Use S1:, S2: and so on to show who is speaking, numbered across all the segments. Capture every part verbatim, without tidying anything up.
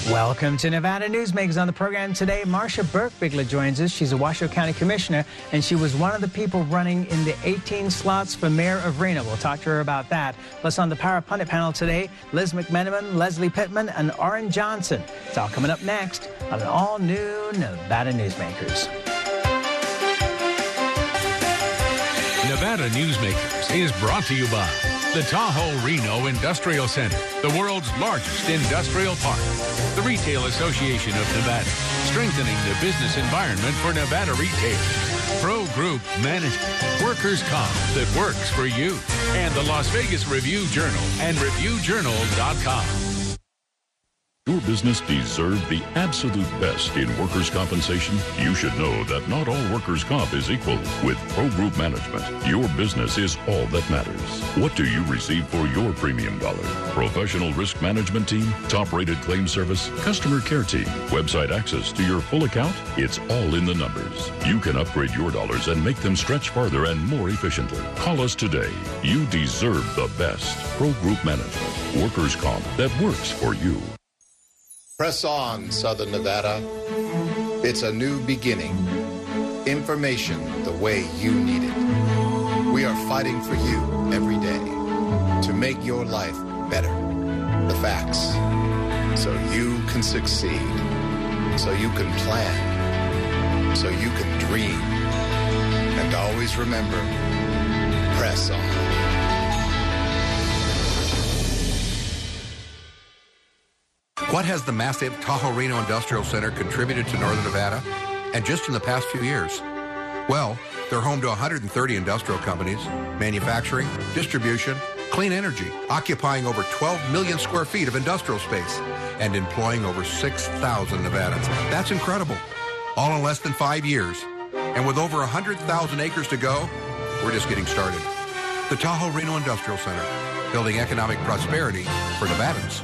S1: Welcome to Nevada Newsmakers. On the program today, Marcia Birkbiegler joins us. She's a Washoe County Commissioner, and she was one of the people running in the eighteen slots for Mayor of Reno. We'll talk to her about that. Plus, on the Power Pundit panel today, Liz McMenamin, Leslie Pittman, and Orrin Johnson. It's all coming up next on an all-new Nevada Newsmakers.
S2: Nevada Newsmakers is brought to you by the Tahoe Reno Industrial Center, the world's largest industrial park. The Retail Association of Nevada, strengthening the business environment for Nevada retailers. Pro Group Management, workers' comp that works for you. And the Las Vegas Review-Journal and Review Journal dot com.
S3: Your business deserves the absolute best in workers' compensation. You should know that not all workers' comp is equal. With Pro Group Management, your business is all that matters. What do you receive for your premium dollar? Professional risk management team, top-rated claim service, customer care team, website access to your full account? It's all in the numbers. You can upgrade your dollars and make them stretch farther and more efficiently. Call us today. You deserve the best. Pro Group Management, workers' comp that works for you.
S4: Press on, Southern Nevada. It's a new beginning. Information the way you need it. We are fighting for you every day to make your life better. The facts, so you can succeed, so you can plan, so you can dream. And always remember, press on.
S5: What has the massive Tahoe Reno Industrial Center contributed to Northern Nevada? And just in the past few years? Well, they're home to one hundred thirty industrial companies, manufacturing, distribution, clean energy, occupying over twelve million square feet of industrial space, and employing over six thousand Nevadans. That's incredible. All in less than five years. And with over one hundred thousand acres to go, we're just getting started. The Tahoe Reno Industrial Center, building economic prosperity for Nevadans.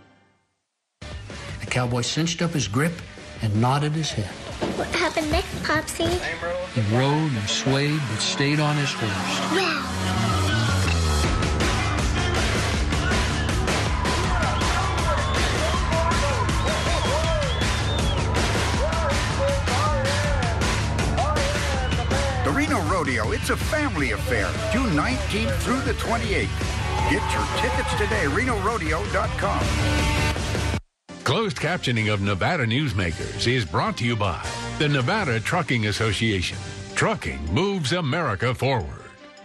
S6: The cowboy cinched up his grip and nodded his head.
S7: What happened next, Popsy?
S6: He rode and swayed, but stayed on his horse.
S7: Wow.
S8: The Reno Rodeo, it's a family affair. June nineteenth through the twenty-eighth. Get your tickets today, Reno Rodeo dot com.
S2: Closed captioning of Nevada Newsmakers is brought to you by the Nevada Trucking Association. Trucking moves America forward.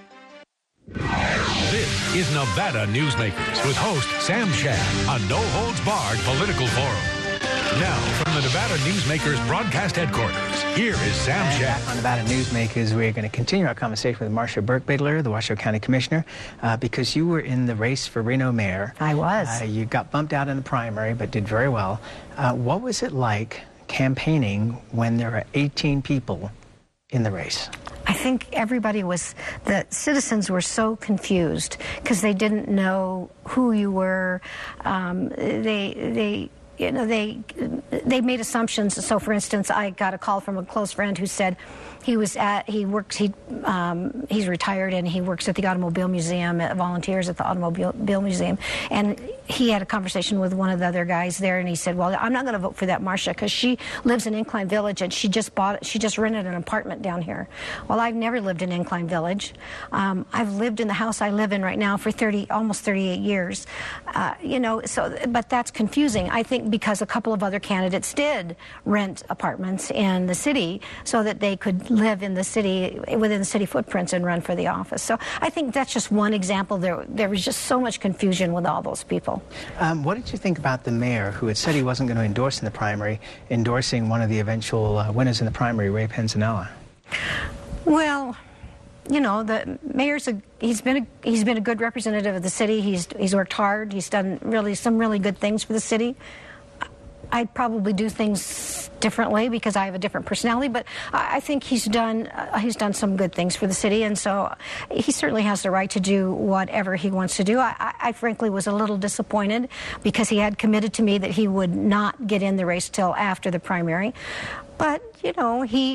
S2: This is Nevada Newsmakers with host Sam Shad, a no-holds-barred political forum. Now, from the Nevada Newsmakers broadcast headquarters, here is Sam
S1: And
S2: Shad.
S1: back on Nevada Newsmakers, we're going to continue our conversation with Marcia Birkbiegler, the Washoe County Commissioner, uh, because you were in the race for Reno Mayor.
S9: I was.
S1: Uh, you got bumped out in the primary, but did very well. Uh, what was it like campaigning when there are eighteen people in the race?
S9: I think everybody was, the citizens were so confused because they didn't know who you were. Um, they, they, you know, they, they made assumptions. So, for instance, I got a call from a close friend who said he was at, he works, he, um, he's retired and he works at the Automobile Museum, volunteers at the Automobile Museum, and he had a conversation with one of the other guys there, and he said, well, I'm not going to vote for that Marcia because she lives in Incline Village and she just bought, she just rented an apartment down here. Well, I've never lived in Incline Village. Um, I've lived in the house I live in right now for thirty, almost thirty-eight years. Uh, you know, so, but that's confusing, I think, because a couple of other candidates did rent apartments in the city so that they could live in the city, within the city footprints and run for the office. So I think that's just one example. There, there was just so much confusion with all those people.
S1: Um, what did you think about the mayor who had said he wasn't going to endorse in the primary, endorsing one of the eventual uh, winners in the primary, Ray Penzanella?
S9: Well, you know, the mayor's a, he's been a, he's been a good representative of the city. He's he's worked hard. He's done really some really good things for the city. I'd probably do things differently because I have a different personality, but I think he's done uh, he's done some good things for the city, and so he certainly has the right to do whatever he wants to do. I, I, I frankly was a little disappointed because he had committed to me that he would not get in the race till after the primary, but you know, he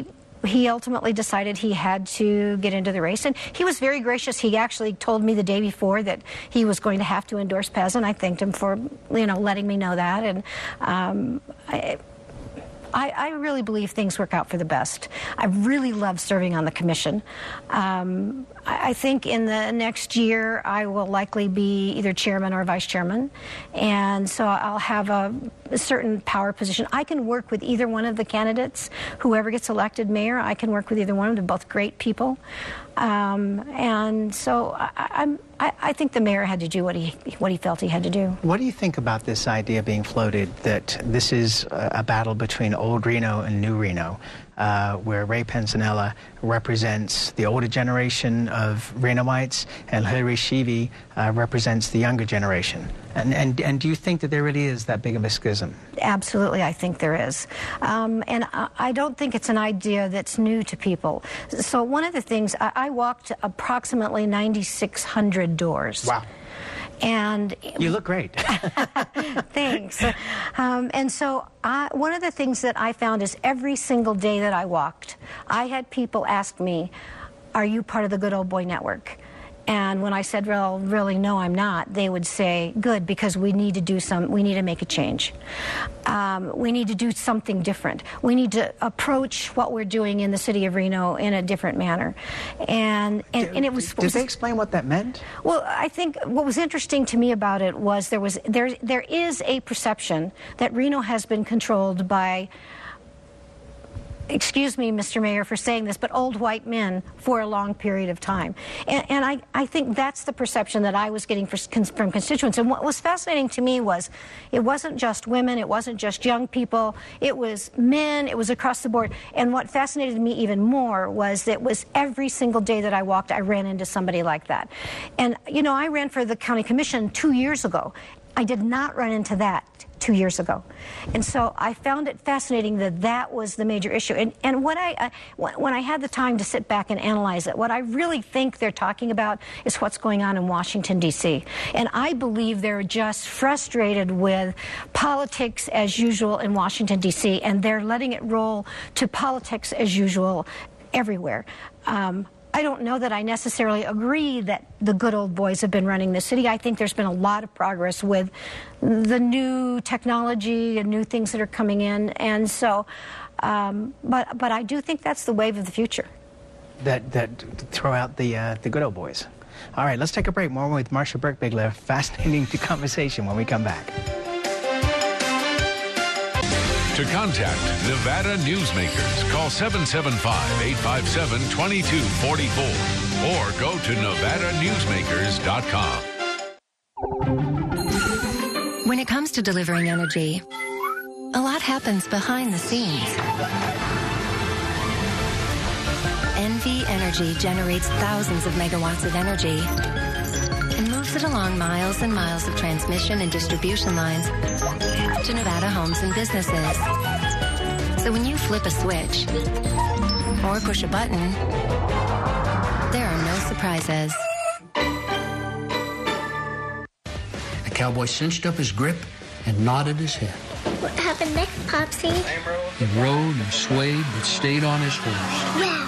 S9: he ultimately decided he had to get into the race, and he was very gracious. He actually told me the day before that he was going to have to endorse Pez, and I thanked him for, you know, letting me know that. And um, I, I, I really believe things work out for the best. I really love serving on the commission. Um, I, I think in the next year I will likely be either chairman or vice chairman, and so I'll have a, a certain power position. I can work with either one of the candidates. Whoever gets elected mayor, I can work with either one of them. They're both great people. Um, and so I, I'm, I, I think the mayor had to do what he what he felt he had to do.
S1: What do you think about this idea being floated that this is a, a battle between old Reno and new Reno, uh, where Ray Pensanella represents the older generation of Renoites and Hillary Sheevey uh, represents the younger generation? And, and, and do you think that there really is that big of a schism?
S9: Absolutely, I think there is. Um, and I, I don't think it's an idea that's new to people. So one of the things, I, I walked approximately ninety-six hundred doors.
S1: Wow.
S9: And
S1: you look great.
S9: Thanks. Um, and so I, one of the things that I found is every single day that I walked, I had people ask me, are you part of the Good Old Boy Network? And when I said, well, really, no, I'm not, they would say, good, because we need to do some, we need to make a change. Um, we need to do something different. We need to approach what we're doing in the city of Reno in a different manner. And and, and it was...
S1: Did they explain what that meant?
S9: Well, I think what was interesting to me about it was there was there there is a perception that Reno has been controlled by, excuse me, Mister Mayor, for saying this, but old white men for a long period of time. And, and I, I think that's the perception that I was getting for, from constituents. And what was fascinating to me was it wasn't just women, it wasn't just young people, it was men, it was across the board. And what fascinated me even more was that it was every single day that I walked, I ran into somebody like that. And, you know, I ran for the county commission two years ago. I did not run into that two years ago. And so I found it fascinating that that was the major issue. And, and what I, uh, when I had the time to sit back and analyze it, what I really think they're talking about is what's going on in Washington, D C And I believe they're just frustrated with politics as usual in Washington, D C and they're letting it roll to politics as usual everywhere. Um, I don't know that I necessarily agree that the good old boys have been running the city. I think there's been a lot of progress with the new technology and new things that are coming in. And so, um, but but I do think that's the wave of the future.
S1: That that throw out the uh, the good old boys. All right, let's take a break. More with Marsha Burke-Bigler. Fascinating conversation when we come back.
S2: To contact Nevada Newsmakers, call seven seven five, eight five seven, two two four four or go to nevada newsmakers dot com.
S10: When it comes to delivering energy, a lot happens behind the scenes. N V Energy generates thousands of megawatts of energy and moves it along miles and miles of transmission and distribution lines to Nevada homes and businesses. So when you flip a switch or push a button, there are no surprises.
S6: The cowboy cinched up his grip and nodded his head.
S7: What happened next, Popsy?
S6: He rode and swayed but stayed on his horse.
S7: Wow.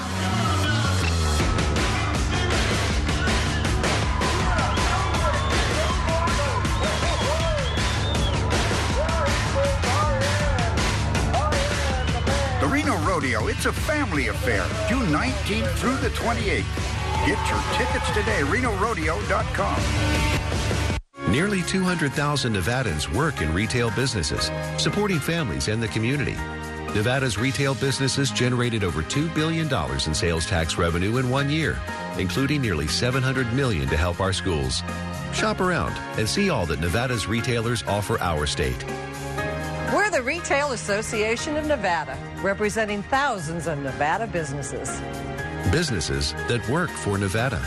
S8: Rodeo. It's a family affair. June nineteenth through the twenty-eighth. Get your tickets today, reno rodeo dot com.
S11: Nearly two hundred thousand Nevadans work in retail businesses, supporting families and the community. Nevada's retail businesses generated over two billion dollars in sales tax revenue in one year, including nearly seven hundred million dollars to help our schools. Shop around and see all that Nevada's retailers offer our state.
S12: We're the Retail Association of Nevada, representing thousands of Nevada businesses.
S11: Businesses that work for Nevada.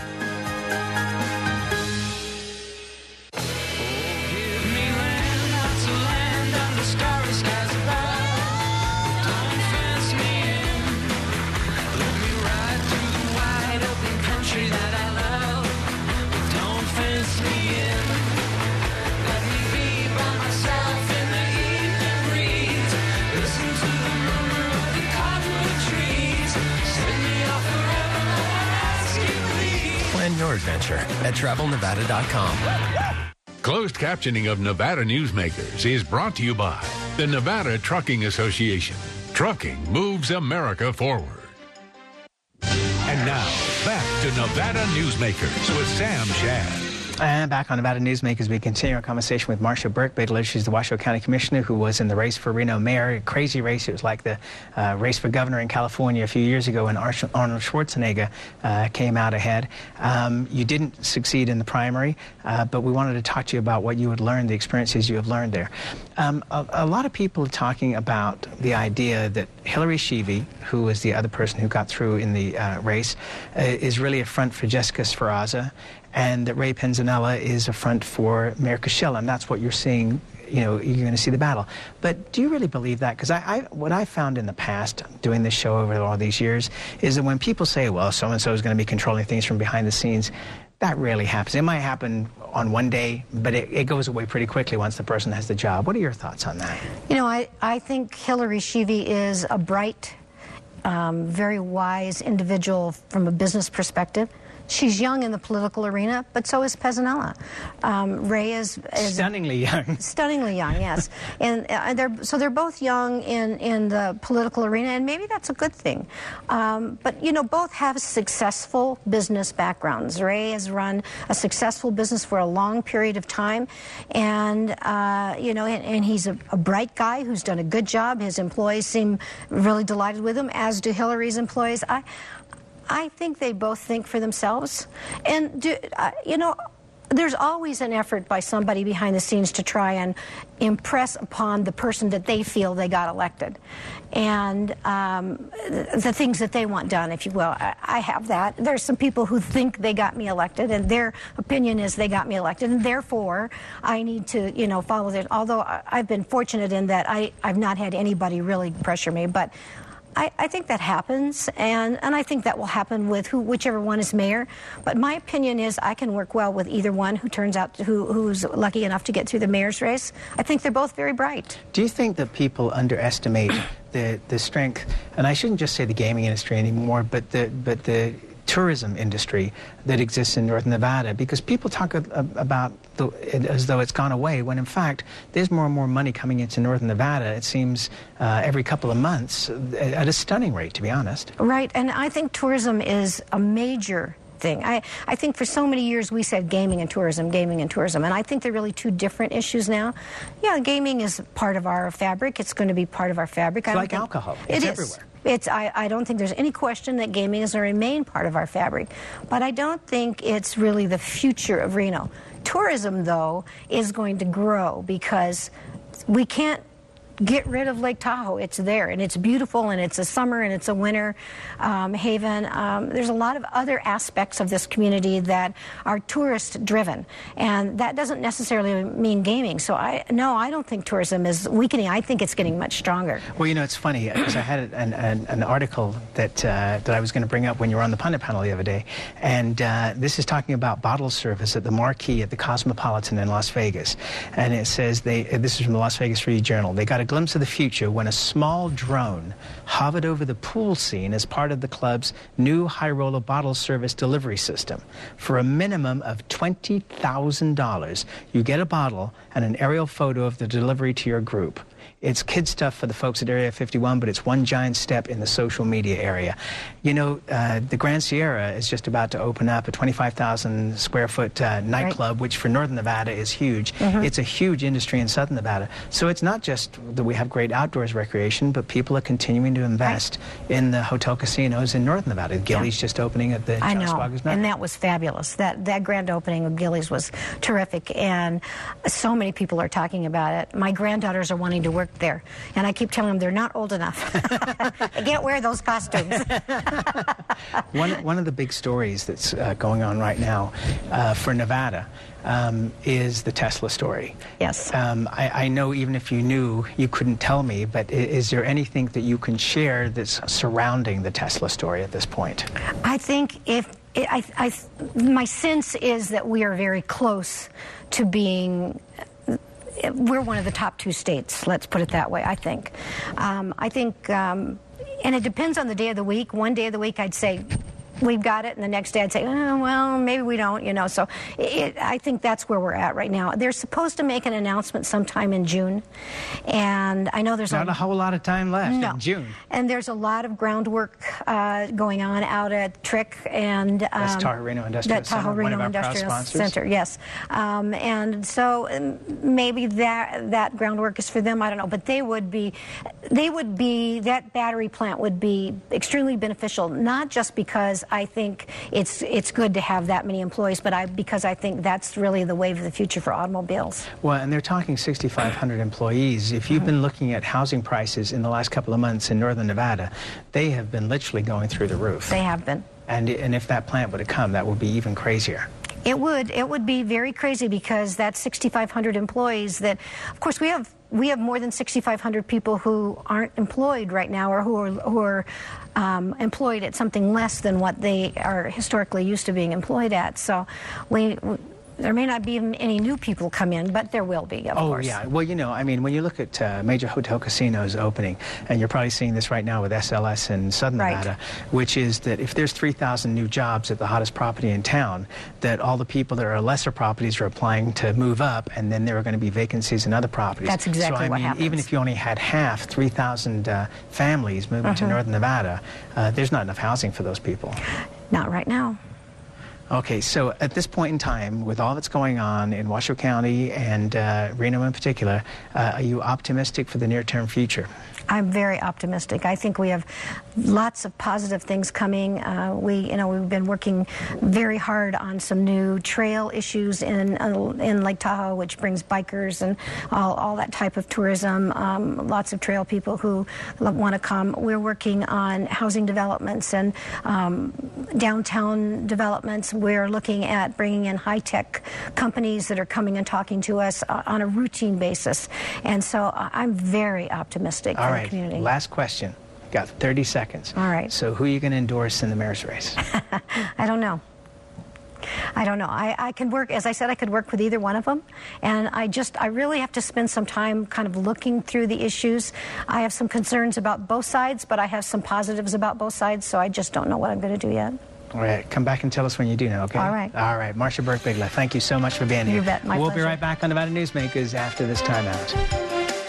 S13: adventure at travel nevada dot com.
S2: Closed captioning of Nevada Newsmakers is brought to you by the Nevada Trucking Association. Trucking moves America forward. And now, back to Nevada Newsmakers with Sam Shad.
S1: And back on Nevada Newsmakers, we continue our conversation with Marcia Burke-Bigelow. She's the Washoe County Commissioner who was in the race for Reno mayor. A crazy race. It was like the uh, race for governor in California a few years ago when Ar Arnold Schwarzenegger uh, came out ahead. Um, you didn't succeed in the primary, uh, but we wanted to talk to you about what you had learned, the experiences you have learned there. Um, a, a lot of people are talking about the idea that Hillary Sheevey, who was the other person who got through in the uh, race, uh, is really a front for Jessica Sferraza, and that Ray Penzanella is a front for Mayor Coachella, and that's what you're seeing. You know, you're going to see the battle. But do you really believe that? Because I, I, what I found in the past, doing this show over all these years, is that when people say, well, so-and-so is going to be controlling things from behind the scenes, that rarely happens. It might happen on one day, but it, it goes away pretty quickly once the person has the job. What are your thoughts on that?
S9: You know, I, I think Hillary Sheevey is a bright, um, very wise individual from a business perspective. She's young in the political arena, but so is Penzanella. Um, Ray is, is
S1: stunningly young.
S9: Stunningly young, yes. And uh, they're so they're both young in in the political arena, and maybe that's a good thing. Um, but you know, both have successful business backgrounds. Ray has run a successful business for a long period of time, and uh, you know, and, and he's a, a bright guy who's done a good job. His employees seem really delighted with him, as do Hillary's employees. I. I think they both think for themselves. And, do, uh, you know, there's always an effort by somebody behind the scenes to try and impress upon the person that they feel they got elected. And um, the things that they want done, if you will. I, I have that. There's some people who think they got me elected, and their opinion is they got me elected, and therefore I need to, you know, follow that. Although I've been fortunate in that I, I've not had anybody really pressure me, but I, I think that happens, and, and I think that will happen with who, whichever one is mayor. But my opinion is I can work well with either one who turns out to, who, who's lucky enough to get through the mayor's race. I think they're both very bright.
S1: Do you think that people underestimate the the strength, and I shouldn't just say the gaming industry anymore, but the but the tourism industry that exists in Northern Nevada? Because people talk a, a, about the, it as though it's gone away, when in fact there's more and more money coming into Northern Nevada, it seems, uh, every couple of months at a stunning rate, to be honest.
S9: Right, and I think tourism is a major thing. I, I think for so many years we said gaming and tourism, gaming and tourism, and I think they're really two different issues now. Yeah, gaming is part of our fabric. It's going to be part of our fabric.
S1: It's
S9: I
S1: like
S9: think,
S1: alcohol. It's
S9: it
S1: everywhere.
S9: Is. It's, I, I don't think there's any question that gaming is going to remain part of our fabric, but I don't think it's really the future of Reno. Tourism, though, is going to grow because we can't get rid of Lake Tahoe. It's there, and it's beautiful, and it's a summer, and it's a winter um, haven. Um, there's a lot of other aspects of this community that are tourist-driven, and that doesn't necessarily mean gaming. So, I no, I don't think tourism is weakening. I think it's getting much stronger.
S1: Well, you know, it's funny, because I had an, an, an article that, uh, that I was going to bring up when you were on the pundit panel the other day, and uh, this is talking about bottle service at the Marquee at the Cosmopolitan in Las Vegas. And it says, they. this is from the Las Vegas Free Journal, they got a glimpse of the future when a small drone hovered over the pool scene as part of the club's new high roller bottle service delivery system. For a minimum of twenty thousand dollars, you get a bottle and an aerial photo of the delivery to your group. It's kid stuff for the folks at Area fifty-one, but it's one giant step in the social media area. You know, uh, the Grand Sierra is just about to open up a twenty-five thousand square foot uh, nightclub, right, which for Northern Nevada is huge. Mm-hmm. It's a huge industry in Southern Nevada. So it's not just that we have great outdoors recreation, but people are continuing to invest right. in the hotel casinos in Northern Nevada. Gillies yeah. just opening at the
S9: I know,
S1: Nugget.
S9: And that was fabulous. That, that grand opening of Gillies was terrific, and so many people are talking about it. My granddaughters are wanting to work there, and I keep telling them they're not old enough. They can't wear those costumes.
S1: one, one of the big stories that's uh, going on right now uh, for Nevada um, is the Tesla story.
S9: Yes.
S1: Um, I, I know even if you knew, you couldn't tell me, but is there anything that you can share that's surrounding the Tesla story at this point?
S9: I think if I, I, my sense is that we are very close to being. We're one of the top two states, let's put it that way, I think. Um, I think, um, and it depends on the day of the week. One day of the week, I'd say we've got it, and the next day I'd say, oh, well, maybe we don't, you know. So it, I think that's where we're at right now. They're supposed to make an announcement sometime in June, and I know there's
S1: not a, a whole lot of time left
S9: no.
S1: in June.
S9: And there's a lot of groundwork uh, going on out at Trick and um,
S1: that's Tahoe Reno Industrial
S9: Tahoe
S1: Center,
S9: Reno
S1: one of our
S9: Industrial
S1: proud sponsors.
S9: Center, yes. Um, and so um, maybe that that groundwork is for them. I don't know, but they would be, they would be that battery plant would be extremely beneficial, not just because I think it's it's good to have that many employees, but I because I think that's really the wave of the future for automobiles.
S1: Well, and they're talking sixty-five hundred employees. If you've mm-hmm. been looking at housing prices in the last couple of months in northern Nevada, they have been literally going through the roof.
S9: They have been.
S1: And and if that plant would have come, that would be even crazier.
S9: It would. It would be very crazy because that's sixty-five hundred employees that, of course, we have we have more than sixty-five hundred people who aren't employed right now or who are, who are um, employed at something less than what they are historically used to being employed at. So we... we there may not be any new people come in, but there will be, of
S1: oh,
S9: course.
S1: Oh, yeah. Well, you know, I mean, when you look at uh, major hotel casinos opening, and you're probably seeing this right now with S L S in Southern
S9: right.
S1: Nevada, which is that if there's three thousand new jobs at the hottest property in town, that all the people that are lesser properties are applying to move up, and then there are going to be vacancies in other properties.
S9: That's exactly
S1: so, I
S9: what
S1: mean,
S9: happens.
S1: even if you only had half, three thousand uh, families moving
S9: uh-huh.
S1: to Northern Nevada, uh, there's not enough housing for those people.
S9: Not right now.
S1: Okay, so at this point in time, with all that's going on in Washoe County and uh, Reno in particular, uh, are you optimistic for the near-term future?
S9: I'm very optimistic. I think we have lots of positive things coming. Uh, we, you know, we've been working very hard on some new trail issues in uh, in Lake Tahoe, which brings bikers and all, all that type of tourism. Um, lots of trail people who want to come. We're working on housing developments and um, downtown developments. We're looking at bringing in high-tech companies that are coming and talking to us uh, on a routine basis. And so uh, I'm very optimistic.
S1: All right.
S9: Community.
S1: Last question. Got thirty seconds.
S9: All right.
S1: So who are you going to endorse in the mayor's race?
S9: I don't know. I don't know. I, I can work, as I said, I could work with either one of them. And I just, I really have to spend some time kind of looking through the issues. I have some concerns about both sides, but I have some positives about both sides, so I just don't know what I'm going to do yet.
S1: All right. Come back and tell us when you do know, okay?
S9: All right.
S1: All right. Marcia Burke-Bigler, thank you so much for being here.
S9: You bet. My
S1: we'll
S9: pleasure.
S1: be right back on Nevada Newsmakers after this timeout.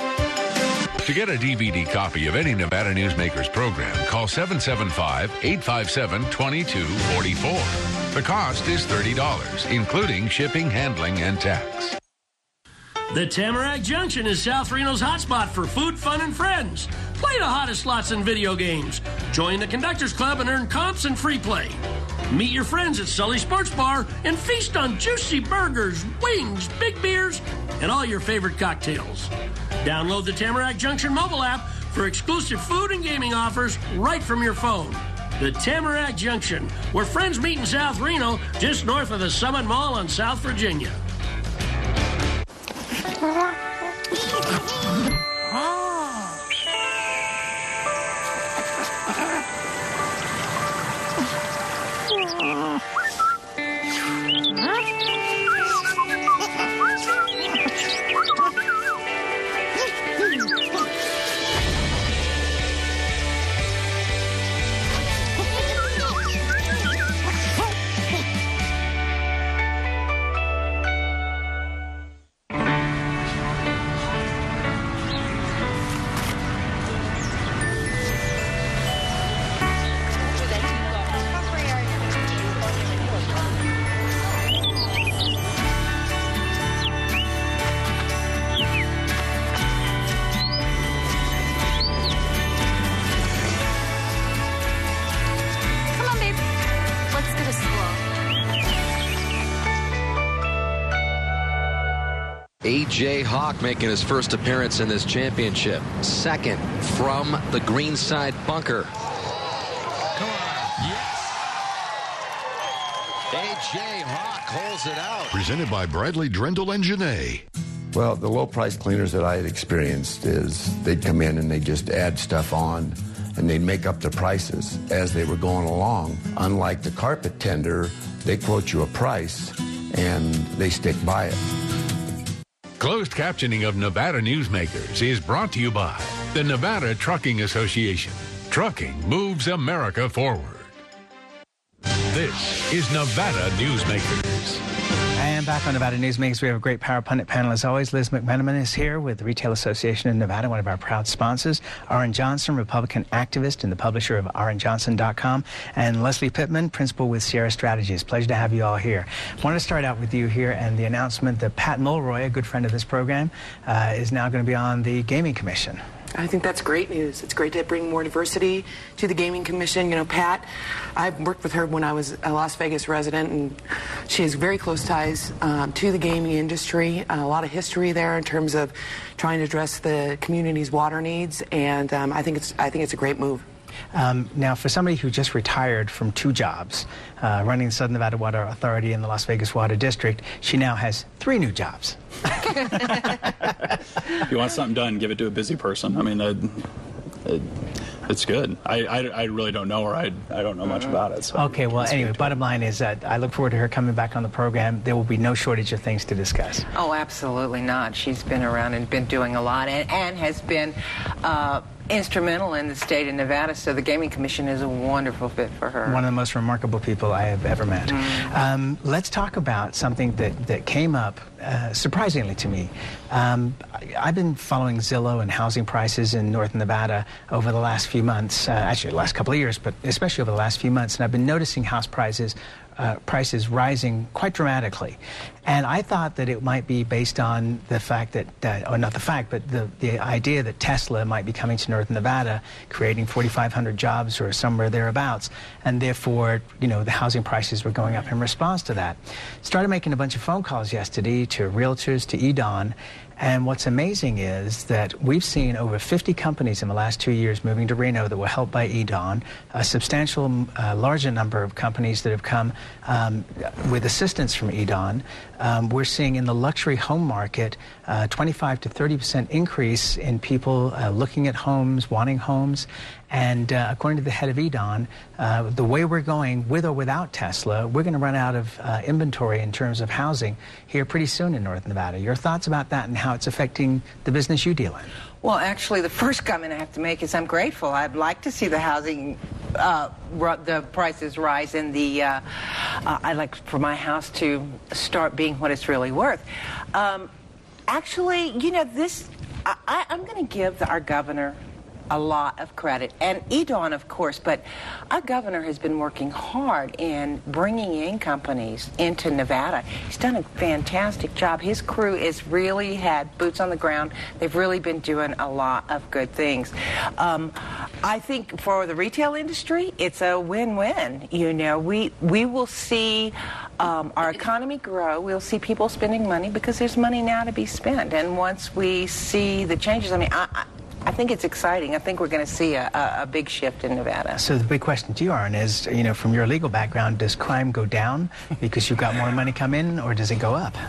S2: To get a D V D copy of any Nevada Newsmakers program, call seven seven five, eight five seven, two two four four. The cost is thirty dollars, including shipping, handling, and tax.
S14: The Tamarack Junction is South Reno's hotspot for food, fun, and friends. Play the hottest slots and video games. Join the Conductors Club and earn comps and free play. Meet your friends at Sully Sports Bar and feast on juicy burgers, wings, big beers, and all your favorite cocktails. Download the Tamarack Junction mobile app for exclusive food and gaming offers right from your phone. The Tamarack Junction, where friends meet in South Reno, just north of the Summit Mall on South Virginia.
S15: A J Hawk making his first appearance in this championship. Second from the greenside bunker. Come on. Yes. A J Hawk holds it out.
S3: Presented by Bradley Drendel and Janae.
S16: Well, the low-price cleaners that I had experienced is they'd come in and they'd just add stuff on and they'd make up the prices as they were going along. Unlike the carpet tender, they quote you a price and they stick by it.
S2: Closed captioning of Nevada Newsmakers is brought to you by the Nevada Trucking Association. Trucking moves America forward. This is Nevada Newsmakers.
S1: And back on Nevada Newsmakers, we have a great Power Pundit panel as always. Liz McMenamin is here with the Retail Association of Nevada, one of our proud sponsors. Aaron Johnson, Republican activist and the publisher of aaron johnson dot com. And Leslie Pittman, principal with Sierra Strategies. Pleasure to have you all here. I want to start out with you here and the announcement that Pat Mulroy, a good friend of this program, uh, is now going to be on the Gaming Commission.
S17: I think that's great news. It's great to bring more diversity to the Gaming Commission. You know, Pat, I've worked with her when I was a Las Vegas resident, and she has very close ties um, to the gaming industry. Uh, a lot of history there in terms of trying to address the community's water needs, and um, I think it's I think it's a great move.
S1: Um, now, for somebody who just retired from two jobs, uh, running the Southern Nevada Water Authority and the Las Vegas Water District, she now has three new jobs.
S18: If you want something done, give it to a busy person. I mean, uh, it, it's good. I, I, I really don't know her. I, I don't know much about it. So
S1: okay, well, anyway, bottom line is that I look forward to her coming back on the program. There will be no shortage of things to discuss.
S19: Oh, absolutely not. She's been around and been doing a lot and, and has been uh, instrumental in the state of Nevada, so the Gaming Commission is a wonderful fit for her.
S1: One of the most remarkable people I have ever met.
S19: Mm.
S1: Um, let's talk about something that, that came up uh, surprisingly to me. Um, I, I've been following Zillow and housing prices in North Nevada over the last few months, uh, actually the last couple of years, but especially over the last few months, and I've been noticing house prices Uh, prices rising quite dramatically. And I thought that it might be based on the fact that, uh, or not the fact, but the, the idea that Tesla might be coming to North Nevada, creating forty-five hundred jobs or somewhere thereabouts, and therefore, you know, the housing prices were going up in response to that. Started making a bunch of phone calls yesterday to realtors, to E D O N, and what's amazing is that we've seen over fifty companies in the last two years moving to Reno that were helped by E D O N, a substantial, uh, larger number of companies that have come um, with assistance from E D O N. Um, we're seeing in the luxury home market uh, twenty-five to thirty percent increase in people uh, looking at homes, wanting homes. And uh, according to the head of E D O N, uh, the way we're going, with or without Tesla, we're going to run out of uh, inventory in terms of housing here pretty soon in North Nevada. Your thoughts about that and how it's affecting the business you deal in?
S19: Well, actually, the first comment I have to make is I'm grateful. I'd like to see the housing, uh, the prices rise, and the, uh, uh, I'd like for my house to start being what it's really worth. Um, actually, you know, this, I, I, I'm going to give the, our governor a lot of credit, and E D O N, of course, but our governor has been working hard in bringing in companies into Nevada. He's done a fantastic job. His crew has really had boots on the ground. They've really been doing a lot of good things. Um, I think for the retail industry, it's a win-win. You know, we we will see um, our economy grow. We'll see people spending money because there's money now to be spent. And once we see the changes, I mean, I, I I think it's exciting. I think we're going to see a, a, a big shift in Nevada.
S1: So the big question to you, Aaron, is, you know, from your legal background, does crime go down because you've got more money come in, or does it go up?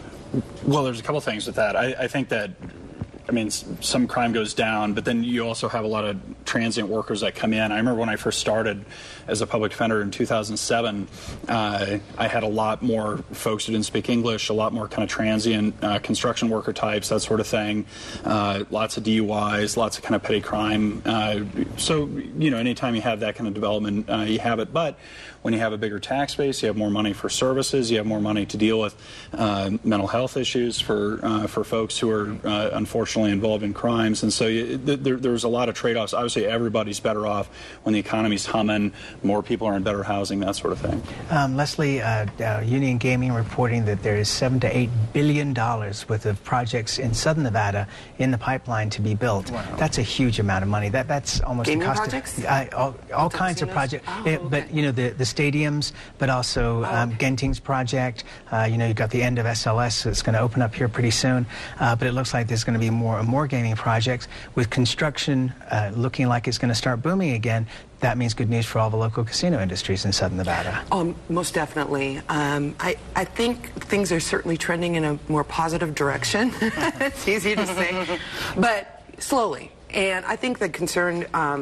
S18: Well, there's a couple things with that. I, I think that, I mean, some crime goes down, but then you also have a lot of transient workers that come in. I remember when I first started as a public defender in two thousand seven, uh, I had a lot more folks who didn't speak English, a lot more kind of transient uh, construction worker types, that sort of thing, uh, lots of D U Is, lots of kind of petty crime. Uh, so, you know, anytime you have that kind of development, uh, you have it. But when you have a bigger tax base, you have more money for services, you have more money to deal with uh, mental health issues for uh, for folks who are uh, unfortunately involved in crimes. And so you, there, there's a lot of trade-offs. Obviously, everybody's better off when the economy's humming, more people are in better housing, that sort of thing.
S1: Um, Leslie, uh, uh, Union Gaming reporting that there is seven to eight billion dollars worth of projects in Southern Nevada in the pipeline to be built. Wow. That's a huge amount of money. That that's almost
S17: gaming
S1: a cost
S17: projects.
S1: Of, uh, all all kinds of projects.
S17: Oh,
S1: it,
S17: okay.
S1: But you know the the stadiums, but also
S17: oh,
S1: um,
S17: okay.
S1: Genting's project. Uh, you know, you've got the end of S L S that's going to open up here pretty soon. Uh, but it looks like there's going to be more and more gaming projects with construction uh, looking like it's going to start booming again. That means good news for all the local casino industries in Southern Nevada.
S17: Um, most definitely. Um, I, I think things are certainly trending in a more positive direction. It's easy to say, but slowly. And I think the concern, um,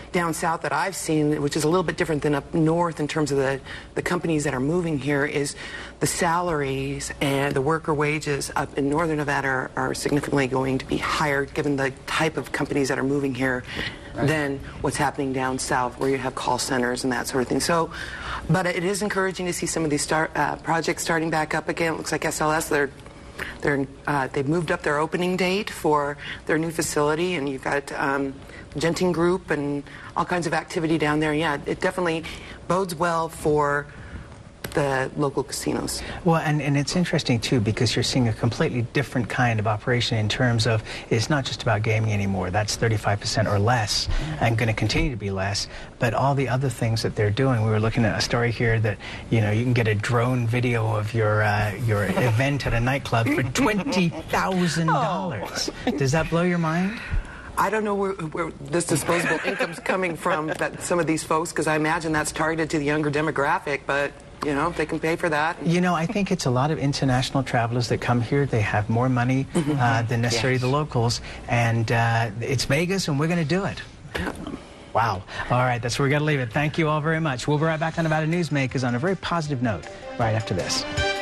S17: down south that I've seen, which is a little bit different than up north in terms of the, the companies that are moving here, is the salaries and the worker wages up in northern Nevada are, are significantly going to be higher given the type of companies that are moving here than what's happening down south where you have call centers and that sort of thing. So, but it is encouraging to see some of these start, uh, projects starting back up again. It looks like S L S, they're They're, uh, they've moved up their opening date for their new facility, and you've got um, Genting Group and all kinds of activity down there. Yeah, it definitely bodes well for the local casinos.
S1: Well, and, and it's interesting, too, because you're seeing a completely different kind of operation in terms of it's not just about gaming anymore. That's thirty-five percent or less and going to continue to be less. But all the other things that they're doing, we were looking at a story here that, you know, you can get a drone video of your, uh, your event at a nightclub for twenty thousand dollars. Oh. Does that blow your mind?
S17: I don't know where, where this disposable income's coming from, that some of these folks, because I imagine that's targeted to the younger demographic, but you know, they can pay for that.
S1: You know, I think it's a lot of international travelers that come here. They have more money uh, than necessarily yes. the locals. And uh, it's Vegas, and we're going to do it. Wow. All right, that's where we're going to leave it. Thank you all very much. We'll be right back on Nevada Newsmakers on a very positive note right after this.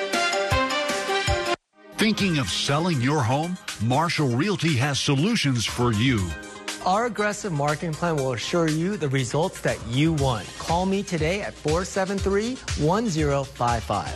S20: Thinking of selling your home? Marshall Realty has solutions for you.
S21: Our aggressive marketing plan will assure you the results that you want. Call me today at four seven three, one zero five five.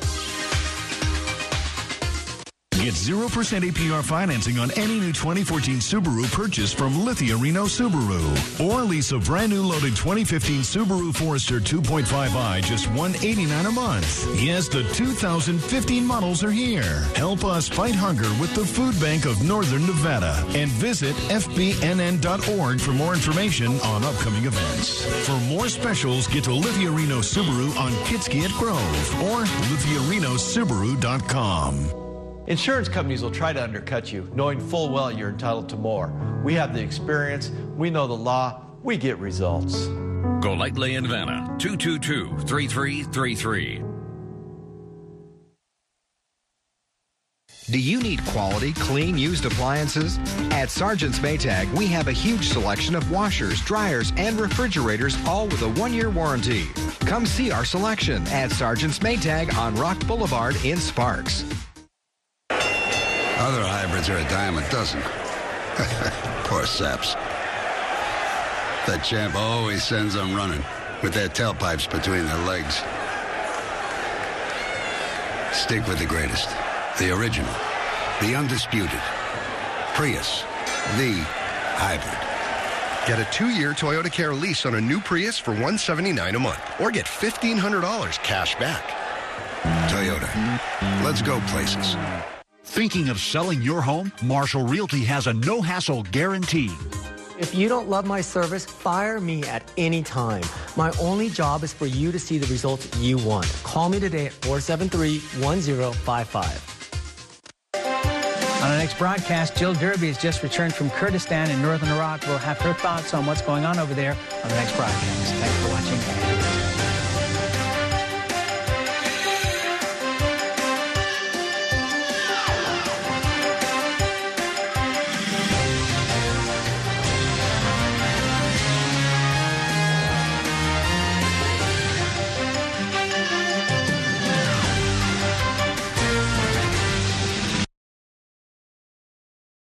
S22: Get zero percent A P R financing on any new twenty fourteen Subaru purchase from Lithia Reno Subaru. Or lease a brand new loaded twenty fifteen Subaru Forester two point five i just one hundred eighty-nine dollars a month. Yes, the two thousand fifteen models are here. Help us fight hunger with the Food Bank of Northern Nevada. And visit F B N N dot org for more information on upcoming events. For more specials, get to Lithia Reno Subaru on Kitskiat Grove or Lithia Reno Subaru dot com.
S23: Insurance companies will try to undercut you, knowing full well you're entitled to more. We have the experience, we know the law, we get results.
S2: Golightly in Nevada, two two two, three three three three.
S24: Do you need quality, clean, used appliances? At Sargent's Maytag, we have a huge selection of washers, dryers, and refrigerators, all with a one-year warranty. Come see our selection at Sargent's Maytag on Rock Boulevard in Sparks.
S25: Other hybrids are a dime a dozen. Poor saps. That champ always sends them running with their tailpipes between their legs. Stick with the greatest. The original. The undisputed. Prius. The hybrid.
S26: Get a two-year Toyota Care lease on a new Prius for one hundred seventy-nine dollars a month. Or get fifteen hundred dollars cash back.
S25: Toyota. Let's go places.
S20: Thinking of selling your home? Marshall Realty has a no-hassle guarantee.
S21: If you don't love my service, fire me at any time. My only job is for you to see the results you want. Call me today at four seven three, one zero five five.
S1: On our next broadcast, Jill Derby has just returned from Kurdistan in northern Iraq. We'll have her thoughts on what's going on over there on the next broadcast. Thanks for watching.